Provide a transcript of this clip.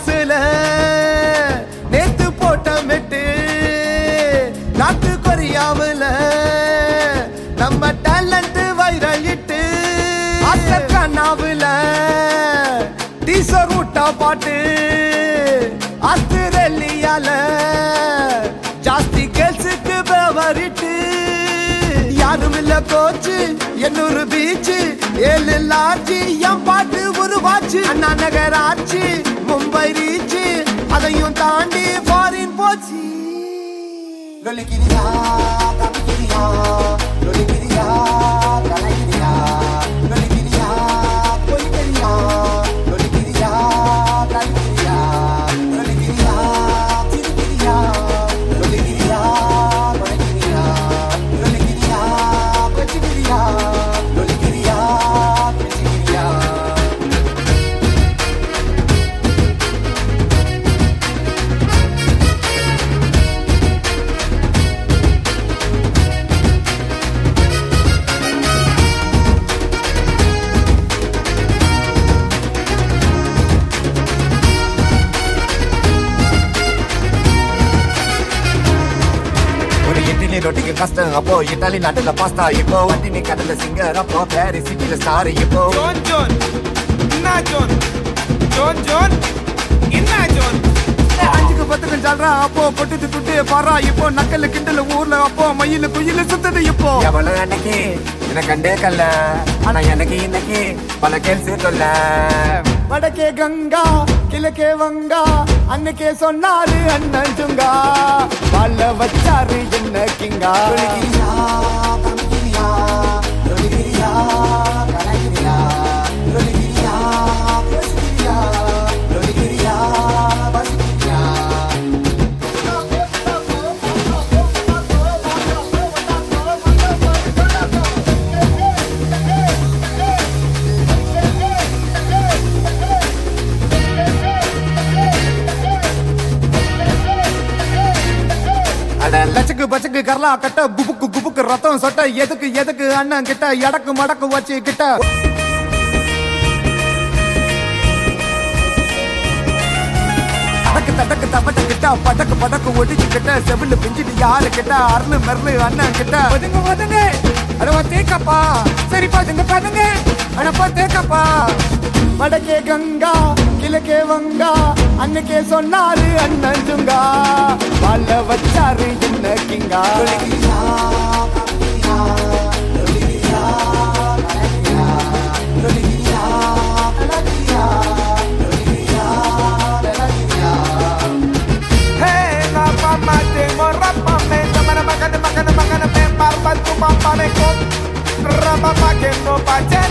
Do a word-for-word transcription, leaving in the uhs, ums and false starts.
கிளாஸ்ல நேத்து போட்ட மெட்டு நாட்டு கொரியாவுல நம்ம டேலண்ட் வைரல் இட்டு கண்ணாவுல டீசர் ஊட்டா பாட்டு ஆஸ்திரேலியால ஜாஸ்தி கேர்ள்ஸுக்கு ஃபேவரிட்டு யாரும் இல்ல கோச்சு எண்ணூறு பீச்சு ஏழு லாட்சி என் பாட்டு ஒரு வாட்சி அண்ணா நகர் ஆச்சு மும்பை ரீச்சு அதையும் தாண்டி ஃபாரின் போச்சு லொலிக்கிறியா தம்பிக்கிறியா லொலிக்கிறியா கலைக்கிறியா லொலிக்கிறியா பொய்க்கிறியா லொலிக்கிறியா கலைக்கிறியா லொலிக்கிறியா சிரிக்கிறியா லொலிக்கிறியா கொலைக்கிறியா லொலிக்கிறியா கொச்சிக்கிறியா லொலிக்கிறியா பிடிக்கிறியா ரொட்டிக்கு கஷ்டம் அப்போ இட்டாலி நாட்டுல பாஸ்தா இப்போ வண்டினி கடல சிங்கர் அப்போ பாரிஸ் சிட்டில ஸ்டார் இப்போ ஜோன் ஜோன் என்ன ஜோன் ஜோன் ஜோன் என்ன ஜோன் அஞ்சுக்கு பத்துக்கு சொல்றா அப்போ பொட்டுது துட்டு பாரா இப்போ நக்கல் கிண்டல் ஊர்ல அப்போ மயில குயில சுத்தது இப்போ எவ்வளவு அன்னைக்கு எனக்கு கண்டே கல்ல ஆனா எனக்கு இன்னைக்கு பல கேள்வி சொல்ல வடக்கே கங்கா கிழக்கே வங்கா அன்னைக்கே சொன்னாரு அண்ணன் சுங்கா வாழ வச்சாரு என்ன கிங்கா லட்சக்கு பச்சக்கு கரலா கட்ட குபுக்கு குபுக்கு ரத்தம் சொட்ட எதுக்கு எதுக்கு அண்ணன் கிட்ட எடக்கு மடக்கு வச்சு கிட்ட அடக்கு தடக்கு தப்பட்ட கிட்ட படக்கு படக்கு ஒடிச்சு கிட்ட செவில பிஞ்சிட்டு யாரு கிட்ட அருளு மெர்லு அண்ணன் கிட்ட ஒதுங்க ஒதுங்க அடவா தேக்கப்பா சரி பாதுங்க பாதுங்க அடப்பா தேக்கப்பா வடக்கே கங்கா கிழக்கே வங்கா அன்னைக்கே சொன்னாரு அண்ணன் சுங்கா வாழ வச்சாரு என்ன கிங்கா Rapa pa que no pa